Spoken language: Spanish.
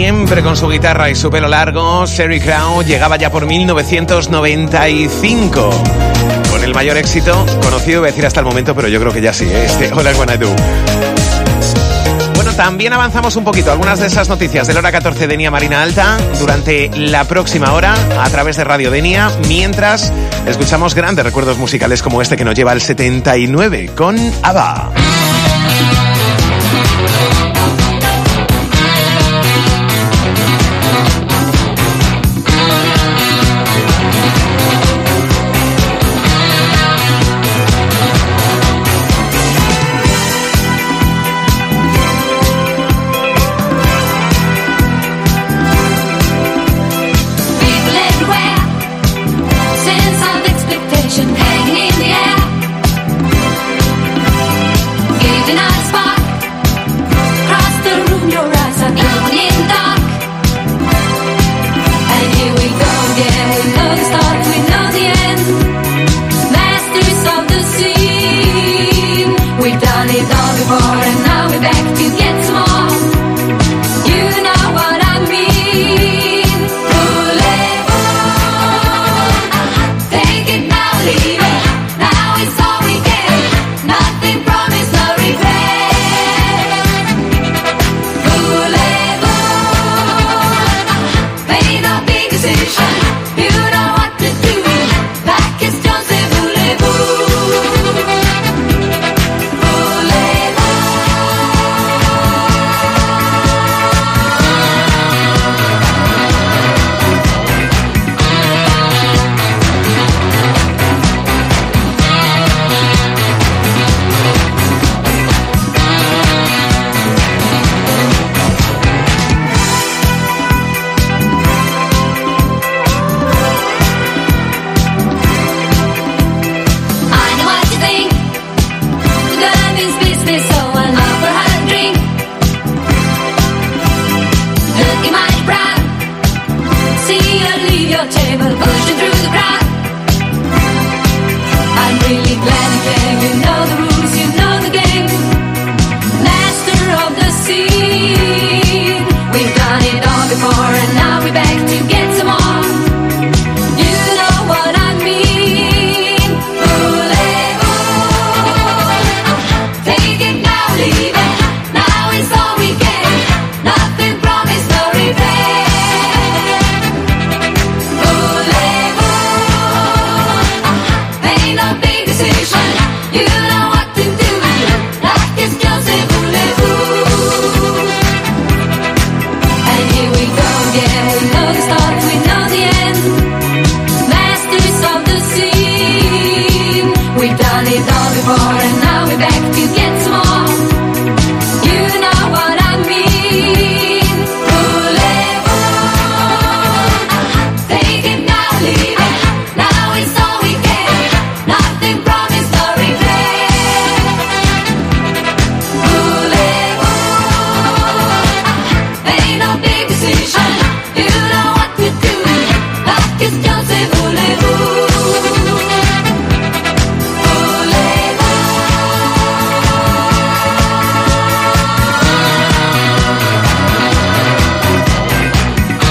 siempre con su guitarra y su pelo largo, Sheryl Crow llegaba ya por 1995 con el mayor éxito conocido, voy a decir hasta el momento, pero yo creo que ya sí, All I Wanna Do. Bueno, también avanzamos un poquito algunas de esas noticias de la hora 14 de Denia Marina Alta durante la próxima hora a través de Radio Denia, mientras escuchamos grandes recuerdos musicales como este que nos lleva al 79 con ABBA. You